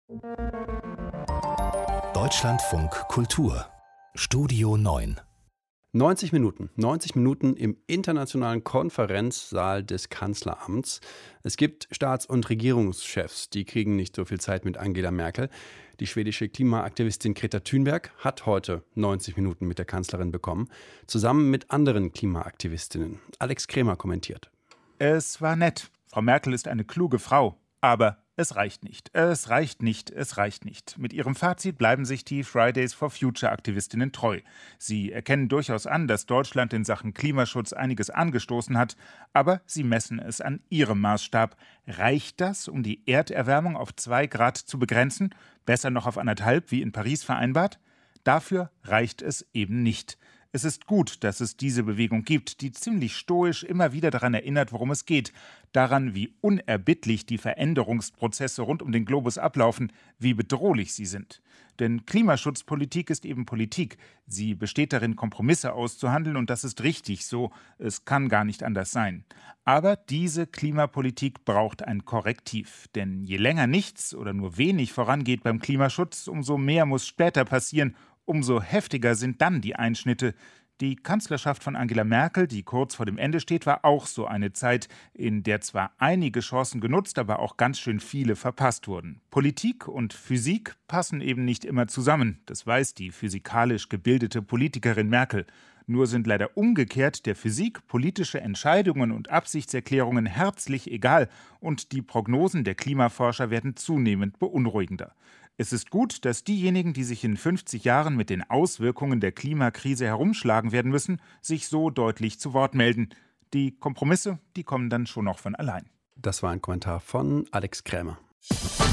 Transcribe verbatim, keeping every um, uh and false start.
Deutschlandfunk Kultur Studio neun neunzig Minuten. neunzig Minuten im internationalen Konferenzsaal des Kanzleramts. Es gibt Staats- und Regierungschefs, die kriegen nicht so viel Zeit mit Angela Merkel. Die schwedische Klimaaktivistin Greta Thunberg hat heute neunzig Minuten mit der Kanzlerin bekommen, zusammen mit anderen Klimaaktivistinnen. Alex Krämer kommentiert. Es war nett. Frau Merkel ist eine kluge Frau, aber es reicht nicht. Es reicht nicht, es reicht nicht. Mit ihrem Fazit bleiben sich die Fridays for Future Aktivistinnen treu. Sie erkennen durchaus an, dass Deutschland in Sachen Klimaschutz einiges angestoßen hat, aber sie messen es an ihrem Maßstab. Reicht das, um die Erderwärmung auf zwei Grad zu begrenzen? Besser noch auf anderthalb, wie in Paris vereinbart? Dafür reicht es eben nicht. Es ist gut, dass es diese Bewegung gibt, die ziemlich stoisch immer wieder daran erinnert, worum es geht. Daran, wie unerbittlich die Veränderungsprozesse rund um den Globus ablaufen, wie bedrohlich sie sind. Denn Klimaschutzpolitik ist eben Politik. Sie besteht darin, Kompromisse auszuhandeln, und das ist richtig so. Es kann gar nicht anders sein. Aber diese Klimapolitik braucht ein Korrektiv. Denn je länger nichts oder nur wenig vorangeht beim Klimaschutz, umso mehr muss später passieren. Umso heftiger sind dann die Einschnitte. Die Kanzlerschaft von Angela Merkel, die kurz vor dem Ende steht, war auch so eine Zeit, in der zwar einige Chancen genutzt, aber auch ganz schön viele verpasst wurden. Politik und Physik passen eben nicht immer zusammen. Das weiß die physikalisch gebildete Politikerin Merkel. Nur sind leider umgekehrt der Physik politische Entscheidungen und Absichtserklärungen herzlich egal, und die Prognosen der Klimaforscher werden zunehmend beunruhigender. Es ist gut, dass diejenigen, die sich in fünfzig Jahren mit den Auswirkungen der Klimakrise herumschlagen werden müssen, sich so deutlich zu Wort melden. Die Kompromisse, die kommen dann schon noch von allein. Das war ein Kommentar von Alex Krämer.